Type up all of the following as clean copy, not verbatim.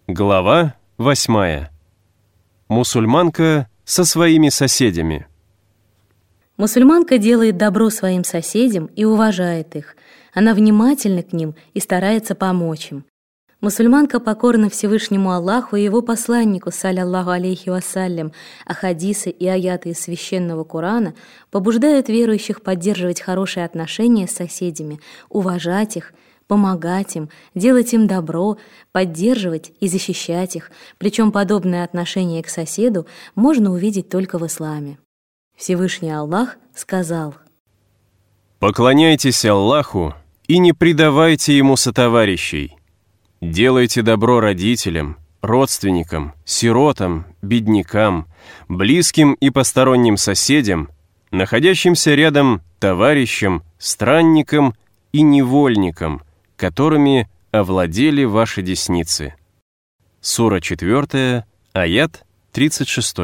Глава 8. Мусульманка со своими соседями. Мусульманка делает добро своим соседям и уважает их. Она внимательна к ним и старается помочь им. Мусульманка покорна Всевышнему Аллаху и Его посланнику, салляллаху алейхи вассалям, а хадисы и аяты из Священного Корана побуждают верующих поддерживать хорошие отношения с соседями, уважать их, помогать им, делать им добро, поддерживать и защищать их, причем подобное отношение к соседу можно увидеть только в исламе. Всевышний Аллах сказал: «Поклоняйтесь Аллаху и не предавайте Ему сотоварищей. Делайте добро родителям, родственникам, сиротам, беднякам, близким и посторонним соседям, находящимся рядом товарищам, странникам и невольникам, которыми овладели ваши десницы». Сура 4, аят 36.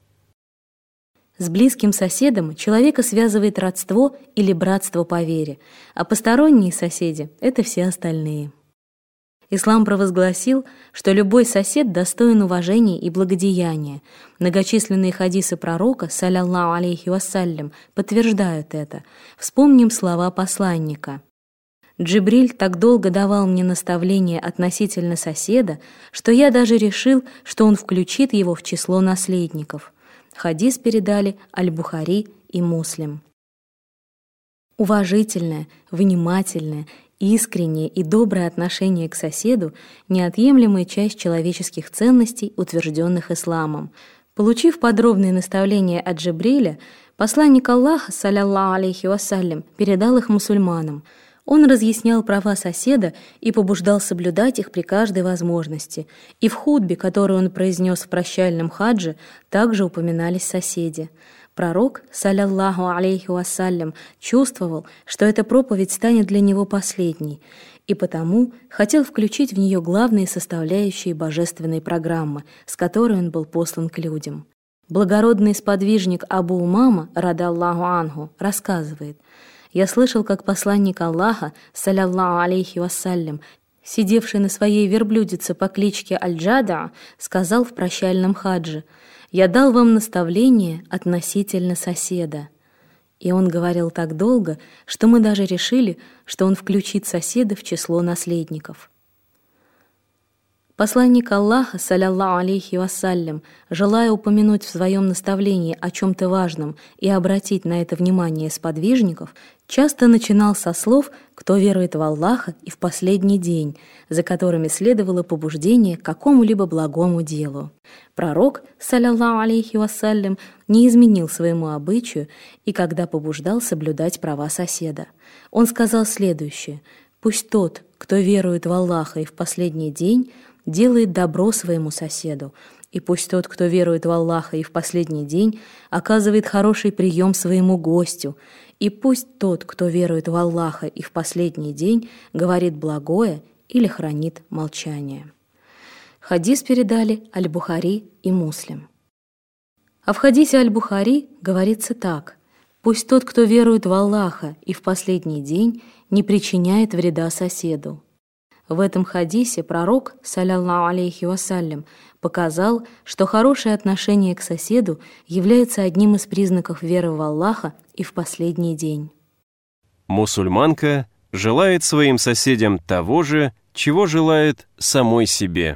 С близким соседом человека связывает родство или братство по вере, а посторонние соседи — это все остальные. Ислам провозгласил, что любой сосед достоин уважения и благодеяния. Многочисленные хадисы пророка, салляллаху алейхи вассалям, подтверждают это. Вспомним слова посланника: «Джибриль так долго давал мне наставления относительно соседа, что я даже решил, что он включит его в число наследников». Хадис передали Аль-Бухари и Муслим. Уважительное, внимательное, искреннее и доброе отношение к соседу — неотъемлемая часть человеческих ценностей, утвержденных исламом. Получив подробные наставления от Джибриля, посланник Аллаха, салляллаху алейхи вассалям, передал их мусульманам. Он разъяснял права соседа и побуждал соблюдать их при каждой возможности. И в хутбе, которую он произнес в прощальном хадже, также упоминались соседи. Пророк, салляллаху алейхи вассалям, чувствовал, что эта проповедь станет для него последней, и потому хотел включить в нее главные составляющие божественной программы, с которой он был послан к людям. Благородный сподвижник Абу Умама, радаллаху анху, рассказывает: «Я слышал, как посланник Аллаха, салляллаху алейхи вассалям, сидевший на своей верблюдице по кличке Аль-Джада, сказал в прощальном хадже: „Я дал вам наставление относительно соседа“». И он говорил так долго, что мы даже решили, что он включит соседа в число наследников. Посланник Аллаха, салляллаху алейхи вассалям, желая упомянуть в своем наставлении о чем-то важном и обратить на это внимание сподвижников, часто начинал со слов «кто верует в Аллаха и в последний день», за которыми следовало побуждение к какому-либо благому делу. Пророк, салляллаху алейхи вассалям, не изменил своему обычаю и когда побуждал соблюдать права соседа. Он сказал следующее: «Пусть тот, кто верует в Аллаха и в последний день, делает добро своему соседу, и пусть тот, кто верует в Аллаха и в последний день, оказывает хороший прием своему гостю, и пусть тот, кто верует в Аллаха и в последний день, говорит благое или хранит молчание». Хадис передали Аль-Бухари и Муслим. А в хадисе Аль-Бухари говорится так: «Пусть тот, кто верует в Аллаха и в последний день, не причиняет вреда соседу». В этом хадисе пророк, салляллаху алейхи вассалям, показал, что хорошее отношение к соседу является одним из признаков веры в Аллаха и в последний день. Мусульманка желает своим соседям того же, чего желает самой себе.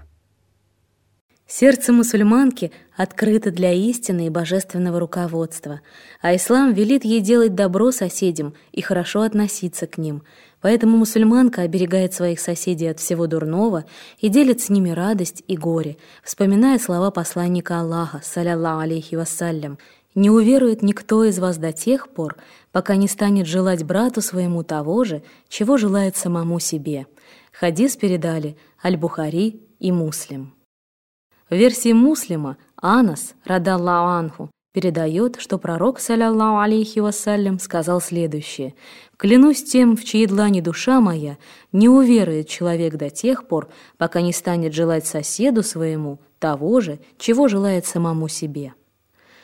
Сердце мусульманки открыто для истины и божественного руководства, а ислам велит ей делать добро соседям и хорошо относиться к ним. Поэтому мусульманка оберегает своих соседей от всего дурного и делит с ними радость и горе, вспоминая слова посланника Аллаха, салляллаху алейхи вассалям: «Не уверует никто из вас до тех пор, пока не станет желать брату своему того же, чего желает самому себе». Хадис передали Аль-Бухари и Муслим. В версии Муслима Анас, радаллаху анху, передает, что пророк, салляллаху алейхи вассалям, сказал следующее: «Клянусь тем, в чьей длани душа моя, не уверует человек до тех пор, пока не станет желать соседу своему того же, чего желает самому себе».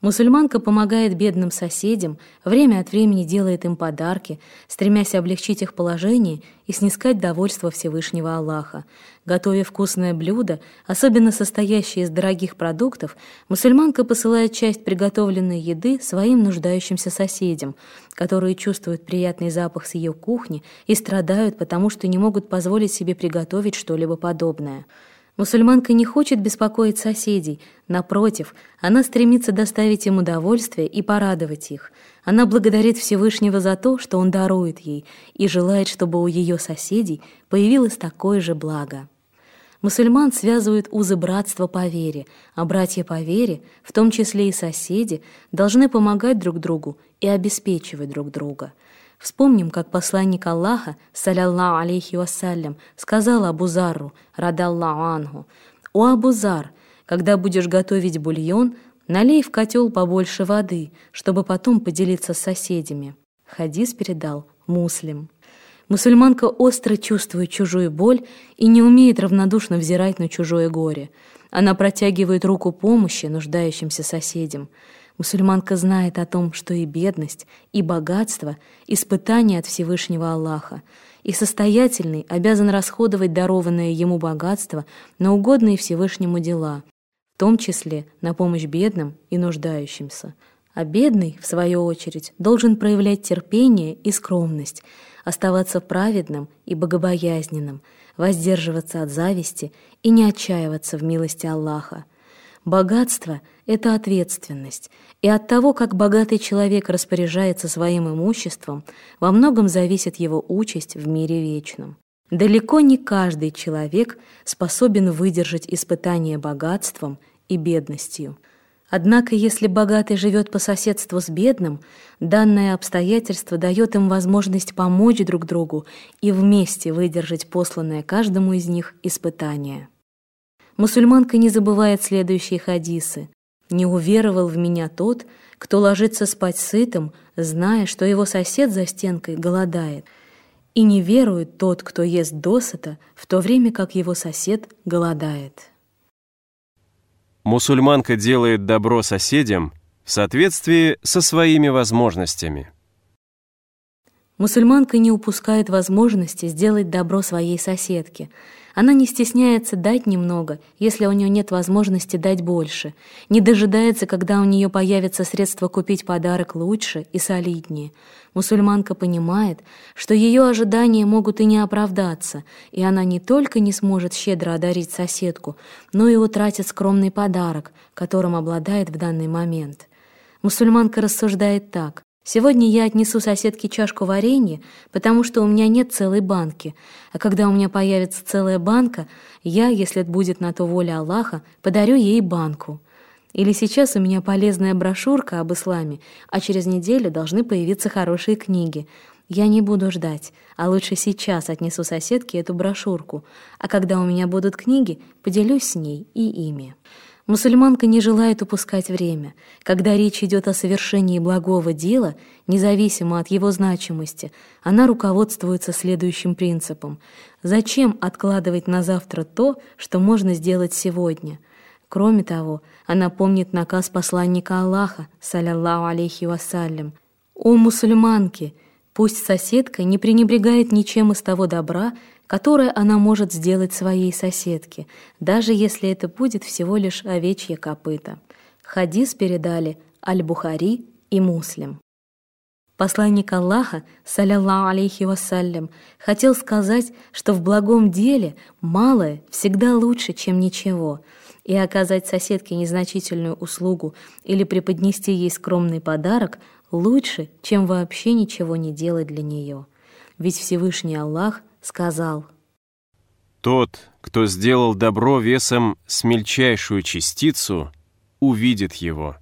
Мусульманка помогает бедным соседям, время от времени делает им подарки, стремясь облегчить их положение и снискать довольство Всевышнего Аллаха. Готовя вкусное блюдо, особенно состоящее из дорогих продуктов, мусульманка посылает часть приготовленной еды своим нуждающимся соседям, которые чувствуют приятный запах с ее кухни и страдают, потому что не могут позволить себе приготовить что-либо подобное. Мусульманка не хочет беспокоить соседей, напротив, она стремится доставить им удовольствие и порадовать их. Она благодарит Всевышнего за то, что Он дарует ей, и желает, чтобы у ее соседей появилось такое же благо. Мусульман связывают узы братства по вере, а братья по вере, в том числе и соседи, должны помогать друг другу и обеспечивать друг друга. Вспомним, как посланник Аллаха, салляллаху алейхи вассалям, сказал Абу Зарру, радаллаху анху: «О Абу Зар, когда будешь готовить бульон, налей в котел побольше воды, чтобы потом поделиться с соседями». Хадис передал Муслим. Мусульманка остро чувствует чужую боль и не умеет равнодушно взирать на чужое горе. Она протягивает руку помощи нуждающимся соседям. Мусульманка знает о том, что и бедность, и богатство — испытание от Всевышнего Аллаха, и состоятельный обязан расходовать дарованное ему богатство на угодные Всевышнему дела, в том числе на помощь бедным и нуждающимся. А бедный, в свою очередь, должен проявлять терпение и скромность, оставаться праведным и богобоязненным, воздерживаться от зависти и не отчаиваться в милости Аллаха. Богатство — это ответственность, и от того, как богатый человек распоряжается своим имуществом, во многом зависит его участь в мире вечном. Далеко не каждый человек способен выдержать испытание богатством и бедностью. Однако, если богатый живет по соседству с бедным, данное обстоятельство дает им возможность помочь друг другу и вместе выдержать посланное каждому из них испытание. Мусульманка не забывает следующие хадисы. «Не уверовал в меня тот, кто ложится спать сытым, зная, что его сосед за стенкой голодает, и не верует тот, кто ест досыта, в то время как его сосед голодает». Мусульманка делает добро соседям в соответствии со своими возможностями. Мусульманка не упускает возможности сделать добро своей соседке. Она не стесняется дать немного, если у нее нет возможности дать больше, не дожидается, когда у нее появятся средства купить подарок лучше и солиднее. Мусульманка понимает, что ее ожидания могут и не оправдаться, и она не только не сможет щедро одарить соседку, но и утратит скромный подарок, которым обладает в данный момент. Мусульманка рассуждает так: «Сегодня я отнесу соседке чашку варенья, потому что у меня нет целой банки, а когда у меня появится целая банка, я, если это будет на то воля Аллаха, подарю ей банку». Или сейчас у меня полезная брошюрка об исламе, а через неделю должны появиться хорошие книги. Я не буду ждать, а лучше сейчас отнесу соседке эту брошюрку, а когда у меня будут книги, поделюсь с ней и ими. Мусульманка не желает упускать время. Когда речь идет о совершении благого дела, независимо от его значимости, она руководствуется следующим принципом: зачем откладывать на завтра то, что можно сделать сегодня? Кроме того, она помнит наказ посланника Аллаха, салляллаху алейхи вассалям: «О мусульманки, пусть соседка не пренебрегает ничем из того добра, которое она может сделать своей соседке, даже если это будет всего лишь овечье копыто». Хадис передали Аль-Бухари и Муслим. Посланник Аллаха, салляллаху алейхи вассалям, хотел сказать, что в благом деле малое всегда лучше, чем ничего, и оказать соседке незначительную услугу или преподнести ей скромный подарок лучше, чем вообще ничего не делать для нее. Ведь Всевышний Аллах сказал: «Тот, кто сделал добро весом с мельчайшую частицу, увидит его».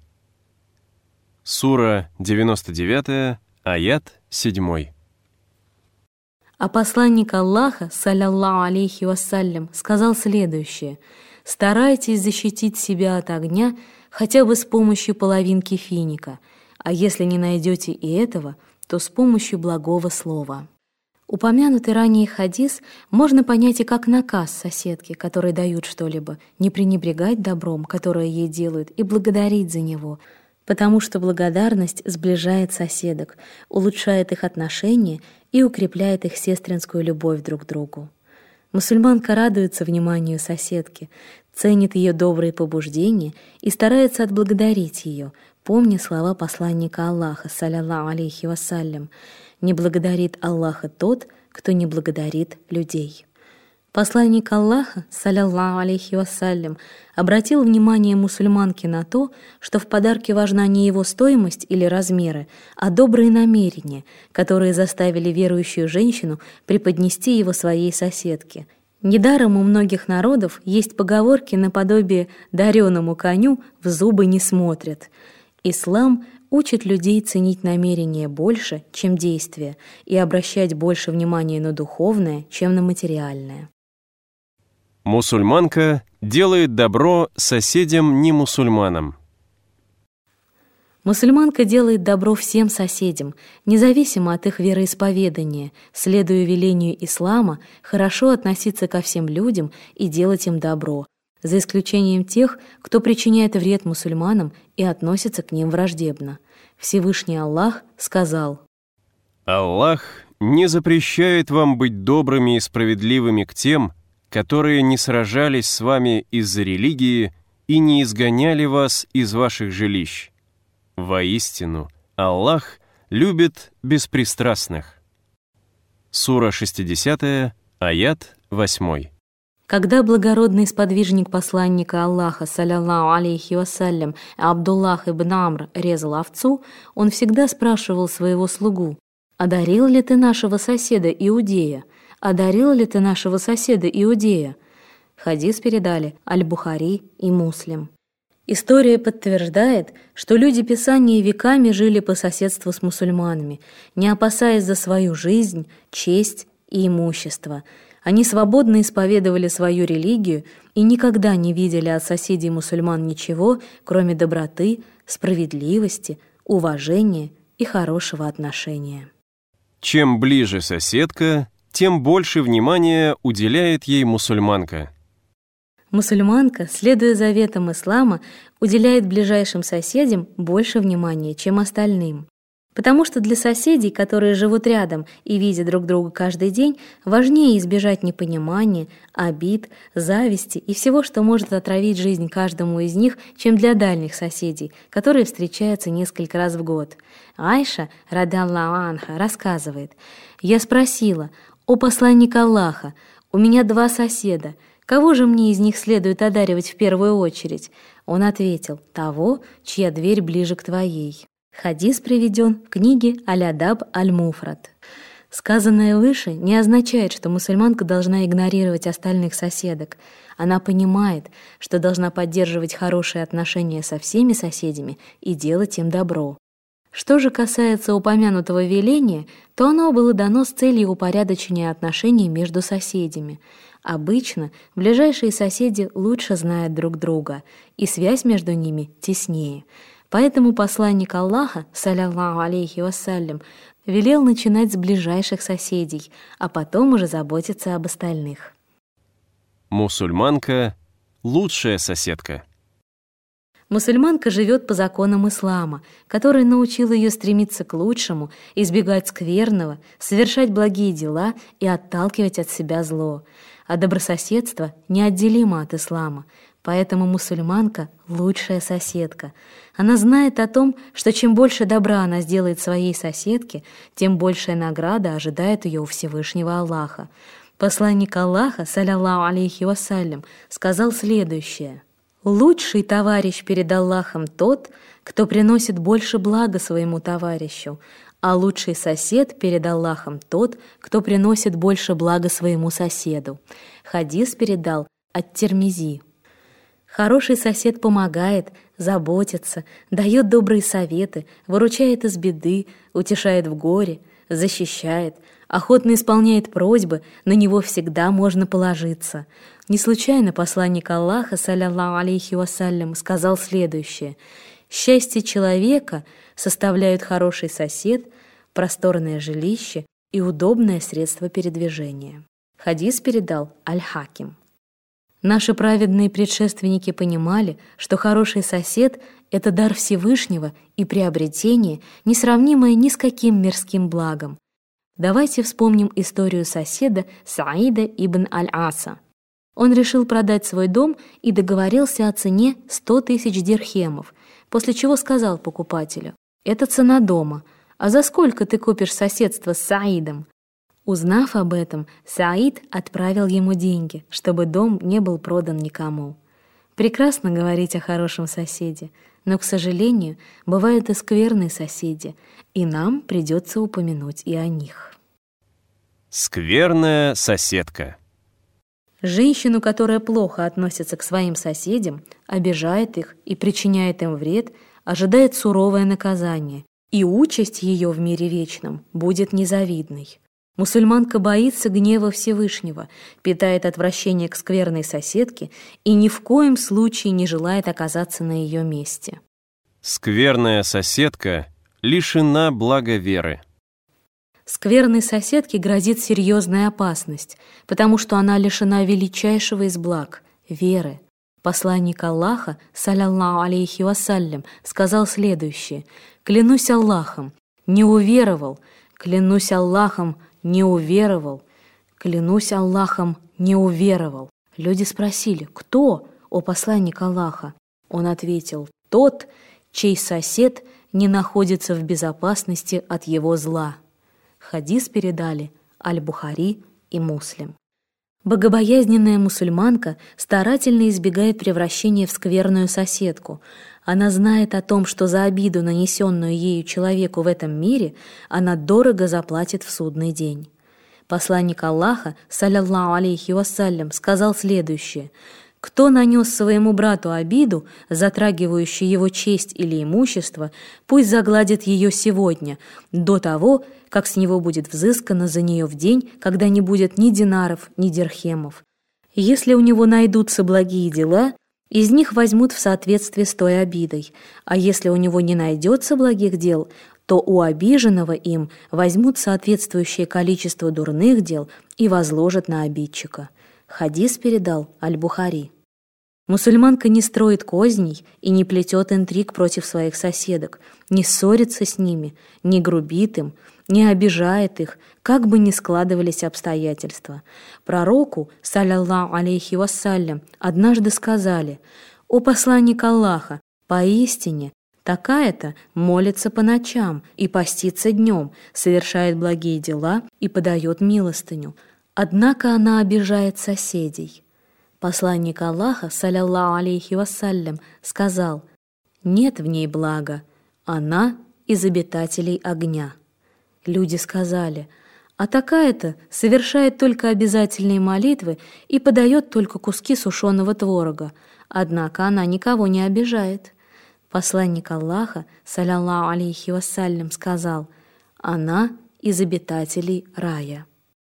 Сура 99, аят 7. А посланник Аллаха, салляллаху алейхи вассалям, сказал следующее: «Старайтесь защитить себя от огня хотя бы с помощью половинки финика, а если не найдете и этого, то с помощью благого слова». Упомянутый ранее хадис можно понять и как наказ соседке, которой дают что-либо, не пренебрегать добром, которое ей делают, и благодарить за него. потому что благодарность сближает соседок, улучшает их отношения и укрепляет их сестринскую любовь друг к другу. Мусульманка радуется вниманию соседки, ценит ее добрые побуждения и старается отблагодарить ее, помня слова посланника Аллаха, салляллаху алейхи вассалям: «Не благодарит Аллаха тот, кто не благодарит людей». Посланник Аллаха, салляллаху алейхи вассалям, обратил внимание мусульманки на то, что в подарке важна не его стоимость или размеры, а добрые намерения, которые заставили верующую женщину преподнести его своей соседке. Недаром у многих народов есть поговорки наподобие «дареному коню в зубы не смотрят». Ислам учит людей ценить намерения больше, чем действия, и обращать больше внимания на духовное, чем на материальное. Мусульманка делает добро соседям не мусульманам. Мусульманка делает добро всем соседям, независимо от их вероисповедания, следуя велению ислама хорошо относиться ко всем людям и делать им добро, за исключением тех, кто причиняет вред мусульманам и относится к ним враждебно. Всевышний Аллах сказал: Аллах не запрещает вам быть добрыми и справедливыми к тем, которые не сражались с вами из-за религии и не изгоняли вас из ваших жилищ. Воистину, Аллах любит беспристрастных. Сура 60, аят 8. Когда благородный сподвижник посланника Аллаха, салляллаху алейхи вассалям, Абдуллах ибн Амр резал овцу, он всегда спрашивал своего слугу: «Одарил ли ты нашего соседа Иудея? Одарил ли ты нашего соседа Иудея?» Хадис передали Аль-Бухари и Муслим. История подтверждает, что люди Писания веками жили по соседству с мусульманами, не опасаясь за свою жизнь, честь и имущество. Они свободно исповедовали свою религию и никогда не видели от соседей мусульман ничего, кроме доброты, справедливости, уважения и хорошего отношения. Чем ближе соседка, тем больше внимания уделяет ей мусульманка. Мусульманка, следуя заветам ислама, уделяет ближайшим соседям больше внимания, чем остальным. Потому что для соседей, которые живут рядом и видят друг друга каждый день, важнее избежать непонимания, обид, зависти и всего, что может отравить жизнь каждому из них, чем для дальних соседей, которые встречаются несколько раз в год. Айша, радаллаху анха, рассказывает: «Я спросила: «О посланник Аллаха, у меня 2 соседа, кого же мне из них следует одаривать в первую очередь?» Он ответил: «Того, чья дверь ближе к твоей». Хадис приведен в книге Аль-Адаб Аль-Муфрад. Сказанное выше не означает, что мусульманка должна игнорировать остальных соседок. Она понимает, что должна поддерживать хорошие отношения со всеми соседями и делать им добро. Что же касается упомянутого веления, то оно было дано с целью упорядочения отношений между соседями. Обычно ближайшие соседи лучше знают друг друга, и связь между ними теснее. Поэтому посланник Аллаха, салляллаху алейхи вассалям, велел начинать с ближайших соседей, а потом уже заботиться об остальных. Мусульманка – лучшая соседка. Мусульманка живет по законам ислама, который научил ее стремиться к лучшему, избегать скверного, совершать благие дела и отталкивать от себя зло. А добрососедство неотделимо от ислама, поэтому мусульманка – лучшая соседка. Она знает о том, что чем больше добра она сделает своей соседке, тем большая награда ожидает ее у Всевышнего Аллаха. Посланник Аллаха, салляллаху алейхи вассалям, сказал следующее: «Лучший товарищ перед Аллахом тот, кто приносит больше блага своему товарищу, а лучший сосед перед Аллахом тот, кто приносит больше блага своему соседу». Хадис передал ат-Тирмизи. Хороший сосед помогает, заботится, дает добрые советы, выручает из беды, утешает в горе, защищает, охотно исполняет просьбы, на него всегда можно положиться. Не случайно посланник Аллаха, салляллаху алейхи вассалям, сказал следующее: «Счастье человека составляют хороший сосед, просторное жилище и удобное средство передвижения». Хадис передал Аль-Хаким. Наши праведные предшественники понимали, что хороший сосед — это дар Всевышнего и приобретение, несравнимое ни с каким мирским благом. Давайте вспомним историю соседа Саида ибн Аль-Аса. Он решил продать свой дом и договорился о цене 100 тысяч дирхемов, после чего сказал покупателю: «Это цена дома, а за сколько ты купишь соседство с Саидом?» Узнав об этом, Саид отправил ему деньги, чтобы дом не был продан никому. Прекрасно говорить о хорошем соседе, но, к сожалению, бывают и скверные соседи, и нам придется упомянуть и о них. Скверная соседка. Женщину, которая плохо относится к своим соседям, обижает их и причиняет им вред, ожидает суровое наказание, и участь ее в мире вечном будет незавидной. Мусульманка боится гнева Всевышнего, питает отвращение к скверной соседке и ни в коем случае не желает оказаться на ее месте. Скверная соседка лишена блага веры. Скверной соседке грозит серьезная опасность, потому что она лишена величайшего из благ — веры. Посланник Аллаха, саллаллаху алейхи вассалям, сказал следующее: «Клянусь Аллахом, не уверовал, клянусь Аллахом, не уверовал, клянусь Аллахом, не уверовал». Люди спросили: «Кто, о посланник Аллаха?» Он ответил: «Тот, чей сосед не находится в безопасности от его зла». Хадис передали Аль-Бухари и Муслим. Богобоязненная мусульманка старательно избегает превращения в скверную соседку. Она знает о том, что за обиду, нанесенную ею человеку в этом мире, она дорого заплатит в судный день. Посланник Аллаха, саллаллаху алейхи вассалям, сказал следующее: «Кто нанес своему брату обиду, затрагивающую его честь или имущество, пусть загладит ее сегодня, до того, как с него будет взыскано за нее в день, когда не будет ни динаров, ни дирхемов. Если у него найдутся благие дела, из них возьмут в соответствии с той обидой, а если у него не найдется благих дел, то у обиженного им возьмут соответствующее количество дурных дел и возложат на обидчика». Хадис передал Аль-Бухари. Мусульманка не строит козней и не плетет интриг против своих соседок, не ссорится с ними, не грубит им, не обижает их, как бы ни складывались обстоятельства. Пророку, саллаллаху алейхи вассалям, однажды сказали: «О посланник Аллаха, поистине такая-то молится по ночам и постится днем, совершает благие дела и подает милостыню, однако она обижает соседей». Посланник Аллаха, саллаллаху алейхи вассалям, сказал: «Нет в ней блага, она из обитателей огня». Люди сказали: «А такая-то совершает только обязательные молитвы и подает только куски сушеного творога, однако она никого не обижает». Посланник Аллаха, саллаллаху алейхи вассалям, сказал: «Она из обитателей рая».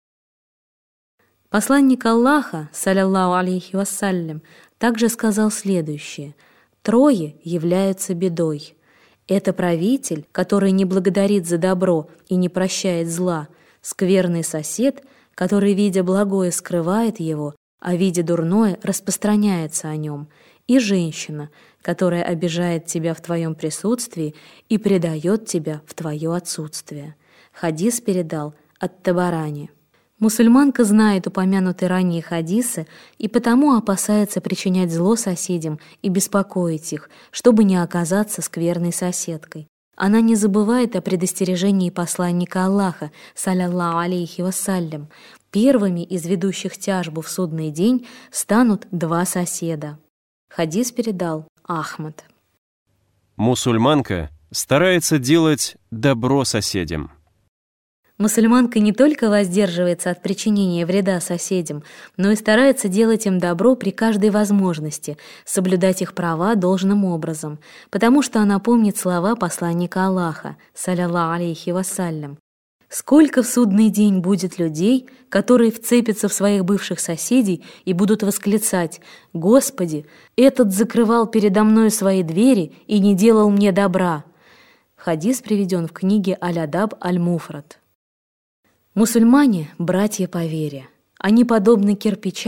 Посланник Аллаха, саллаллаху алейхи вассалям, также сказал следующее: «Трое являются бедой. Это правитель, который не благодарит за добро и не прощает зла, скверный сосед, который, видя благое, скрывает его, а видя дурное, распространяется о нем, и женщина, которая обижает тебя в твоем присутствии и предает тебя в твое отсутствие». Хадис передал ат-Табарани. Мусульманка знает упомянутые ранее хадисы и потому опасается причинять зло соседям и беспокоить их, чтобы не оказаться скверной соседкой. Она не забывает о предостережении посланника Аллаха, саллаллаху алейхи вассалям. Первыми из ведущих тяжбу в судный день станут два соседа. Хадис передал Ахмад. Мусульманка старается делать добро соседям. Мусульманка не только воздерживается от причинения вреда соседям, но и старается делать им добро при каждой возможности, соблюдать их права должным образом, потому что она помнит слова посланника Аллаха, саллаллаху алейхи вассалям: «Сколько в судный день будет людей, которые вцепятся в своих бывших соседей и будут восклицать: „Господи, этот закрывал передо мной свои двери и не делал мне добра“». Хадис приведен в книге Аль-Адаб Аль-Муфрад. Мусульмане — братья по вере. Они подобны кирпичам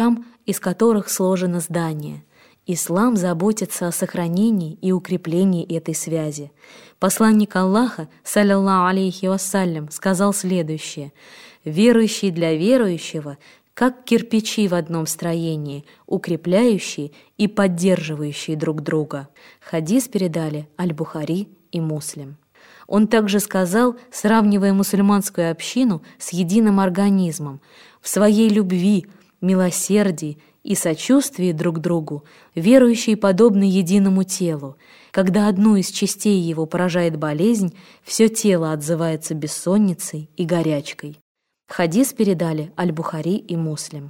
из которых сложено здание. Ислам заботится о сохранении и укреплении этой связи. Посланник Аллаха, саллаллаху алейхи вассалям, сказал следующее: «Верующий для верующего, как кирпичи в одном строении, укрепляющие и поддерживающие друг друга». Хадис передали Аль-Бухари и Муслим. Он также сказал, сравнивая мусульманскую общину с единым организмом: в своей любви, милосердии и сочувствии друг другу верующие подобны единому телу. Когда одну из частей его поражает болезнь, все тело отзывается бессонницей и горячкой. Хадис передали Аль-Бухари и Муслим.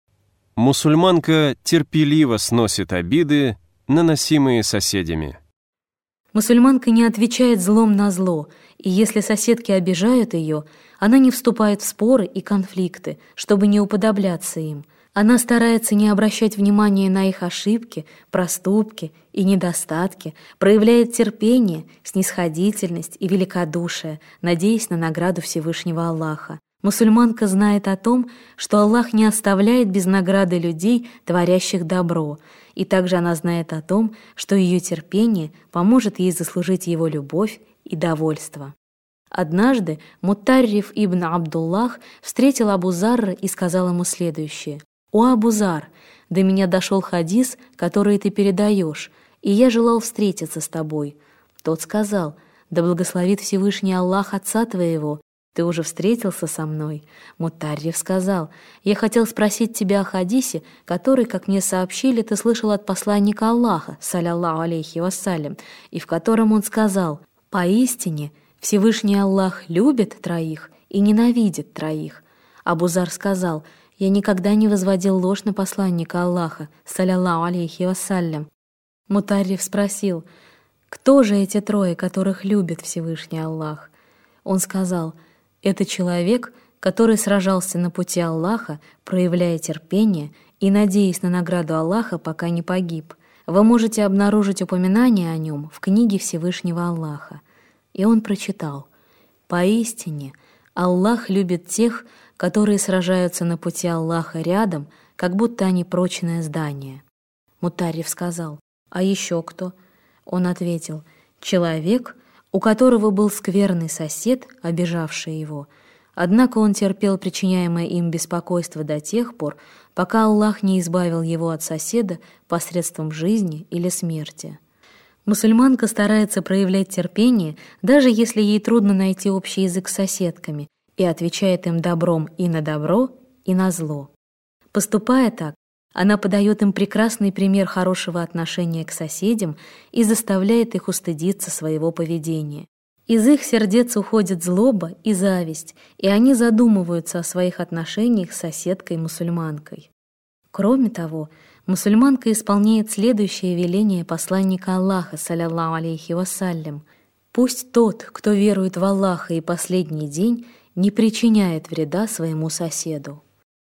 Мусульманка терпеливо сносит обиды, наносимые соседями. Мусульманка не отвечает злом на зло, и если соседки обижают ее, она не вступает в споры и конфликты, чтобы не уподобляться им. Она старается не обращать внимания на их ошибки, проступки и недостатки, проявляет терпение, снисходительность и великодушие, надеясь на награду Всевышнего Аллаха. Мусульманка знает о том, что Аллах не оставляет без награды людей, творящих добро, и также она знает о том, что ее терпение поможет ей заслужить его любовь и довольство. Однажды Мутарриф ибн Абдуллах встретил Абу Зарра и сказал ему следующее: «О Абу Зар, до меня дошел хадис, который ты передаешь, и я желал встретиться с тобой». Тот сказал: «Да благословит Всевышний Аллах отца твоего, ты уже встретился со мной». Мутарриф сказал: «Я хотел спросить тебя о хадисе, который, как мне сообщили, ты слышал от посланника Аллаха, саллаллаху алейхи вассалям, и в котором он сказал: поистине Всевышний Аллах любит троих и ненавидит троих». Абу Зар сказал: «Я никогда не возводил ложь на посланника Аллаха, саллаллаху алейхи вассалям». Мутарриф спросил: «Кто же эти трое, которых любит Всевышний Аллах?» Он сказал: «Это человек, который сражался на пути Аллаха, проявляя терпение и надеясь на награду Аллаха, пока не погиб. Вы можете обнаружить упоминание о нем в книге Всевышнего Аллаха». И он прочитал: «Поистине Аллах любит тех, которые сражаются на пути Аллаха рядом, как будто они прочное здание». Мутарриф сказал: «А еще кто?» Он ответил: «Человек, у которого был скверный сосед, обижавший его. Однако он терпел причиняемое им беспокойство до тех пор, пока Аллах не избавил его от соседа посредством жизни или смерти». Мусульманка старается проявлять терпение, даже если ей трудно найти общий язык с соседками, и отвечает им добром и на добро, и на зло. Поступая так, она подает им прекрасный пример хорошего отношения к соседям и заставляет их устыдиться своего поведения. Из их сердец уходит злоба и зависть, и они задумываются о своих отношениях с соседкой-мусульманкой. Кроме того, мусульманка исполняет следующее веление посланника Аллаха, саллаллаху алейхи вассалям: «Пусть тот, кто верует в Аллаха и последний день, не причиняет вреда своему соседу».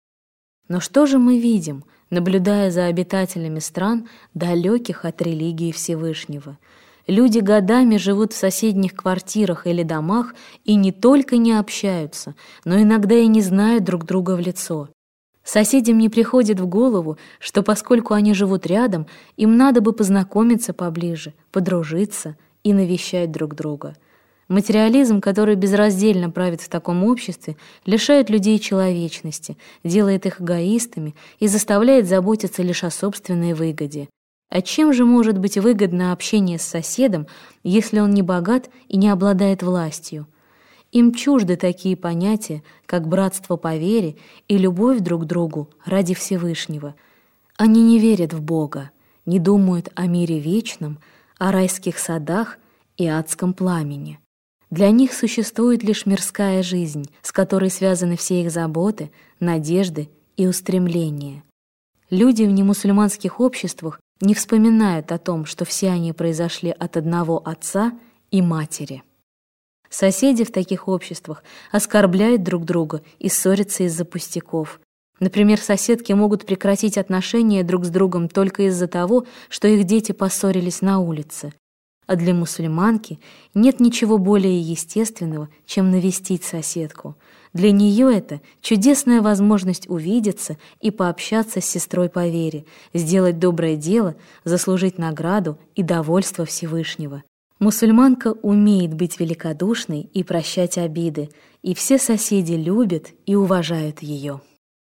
Но что же мы видим, наблюдая за обитателями стран, далеких от религии Всевышнего? Люди годами живут в соседних квартирах или домах и не только не общаются, но иногда и не знают друг друга в лицо. Соседям не приходит в голову, что поскольку они живут рядом, им надо бы познакомиться поближе, подружиться и навещать друг друга. Материализм, который безраздельно правит в таком обществе, лишает людей человечности, делает их эгоистами и заставляет заботиться лишь о собственной выгоде. А чем же может быть выгодно общение с соседом, если он не богат и не обладает властью? Им чужды такие понятия, как братство по вере и любовь друг к другу ради Всевышнего. Они не верят в Бога, не думают о мире вечном, о райских садах и адском пламени. Для них существует лишь мирская жизнь, с которой связаны все их заботы, надежды и устремления. Люди в немусульманских обществах не вспоминают о том, что все они произошли от одного отца и матери. Соседи в таких обществах оскорбляют друг друга и ссорятся из-за пустяков. Например, соседки могут прекратить отношения друг с другом только из-за того, что их дети поссорились на улице. А для мусульманки нет ничего более естественного, чем навестить соседку. Для нее это чудесная возможность увидеться и пообщаться с сестрой по вере, сделать доброе дело, заслужить награду и довольство Всевышнего. Мусульманка умеет быть великодушной и прощать обиды, и все соседи любят и уважают ее.